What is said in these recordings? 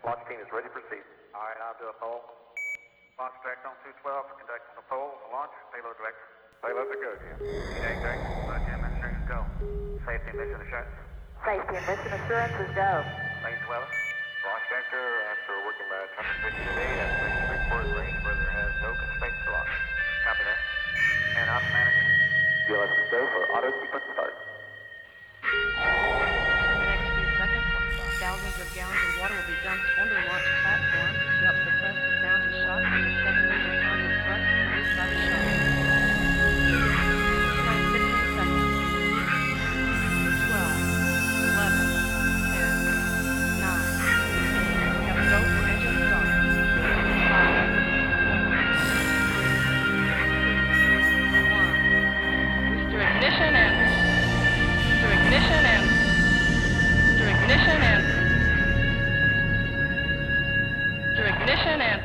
Launch team is ready to proceed. All right, I'll do a poll. Launch director on 212 for conducting the poll for launch. Payload director. Payloads are good, yeah. Jay Greg, Jim Engineering, go. Safety and mission assurance. Safety and mission assurance is go. Lane 12. Launch director, after working by 150 today, has reached report range where there has no constraints to launch. Copy that. And ops manager. GLS is go for auto sequence start. In the next few seconds, thousands of gallons of water will be dumped onto the launch platform to help suppress the sound and shock from the 7 major pounds of thrust produced by the shuttle. 15 seconds. 12, 11, 10, 9, 8. We have a go for engine start. 5, 4, 3, 2, 1. Booster ignition and... Booster ignition and... Booster ignition and... Booster ignition and...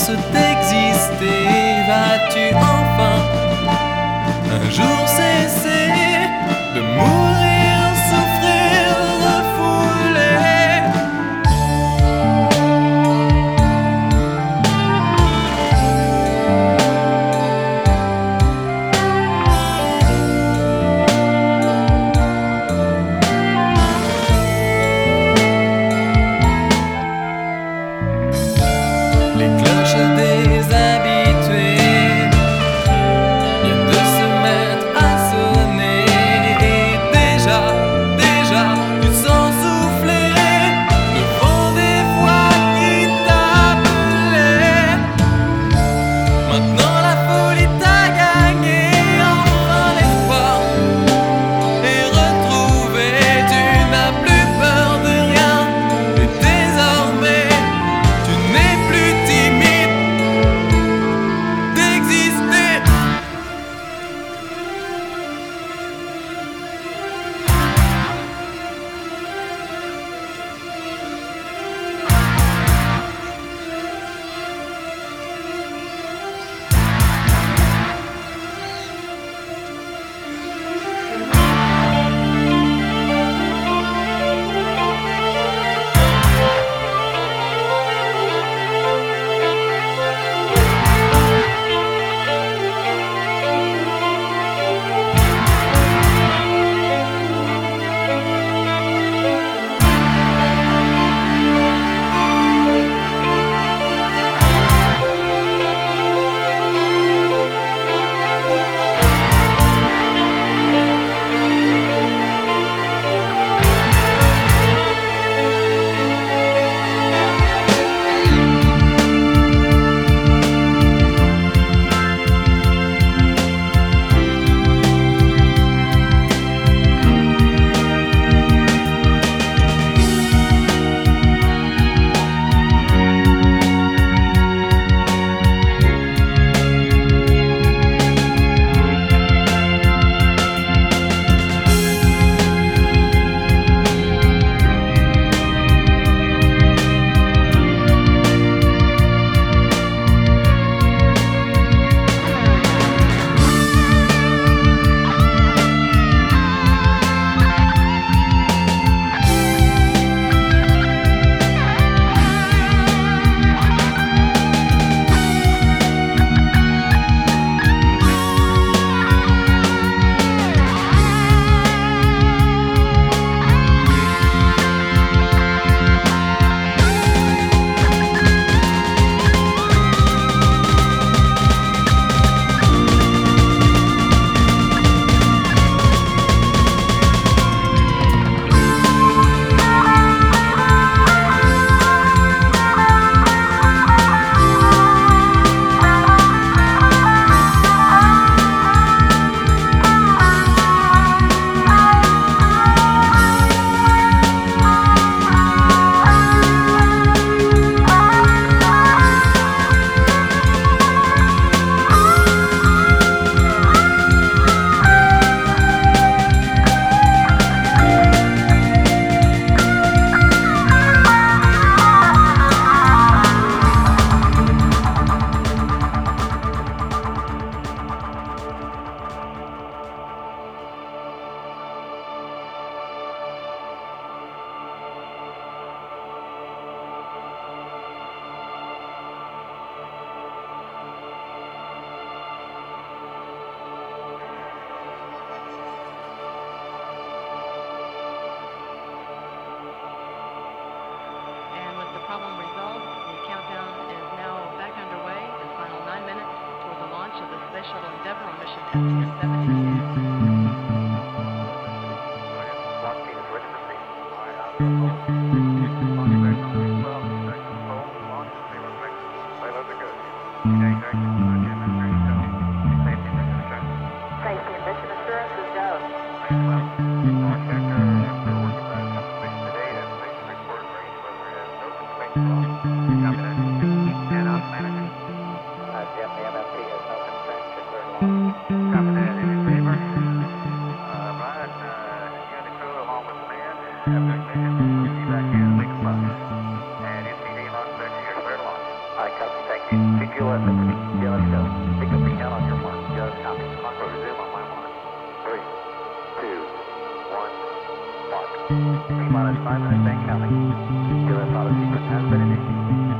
sens d'exister, vas-tu enfin un jour cesser de mourir, souffrir, refouler? Les cloches des habitués viennent de se mettre à sonner. Et déjà, tu sens souffler le vent des voix qui t'appelaient. Maintenant la folie t'a gagné, enfin l'espoir est retrouvé. Tu n'as plus peur de rien, et désormais tu n'es plus timide d'exister. And with the problem resolved, the countdown is now back underway. The final 9 minutes toward the launch of the Space Shuttle Endeavour on mission STS-72. Launch team is ready to proceed. Launch Spectrum 212, conducting the poll, launch, payload ready. Payloads are good. Engage action, 10 minutes ready to go. Safety and mission assurance. Safety and mission assurance is go. Launch Vector, after working by subspace today, has placed report range weather has no constraints at all. Copy that. And ops manager. Jim, the MFT has no constraints. You're clear to launch. Copy that. In favor. T-minus 5 minutes and counting. Your auto sequence has been initiated.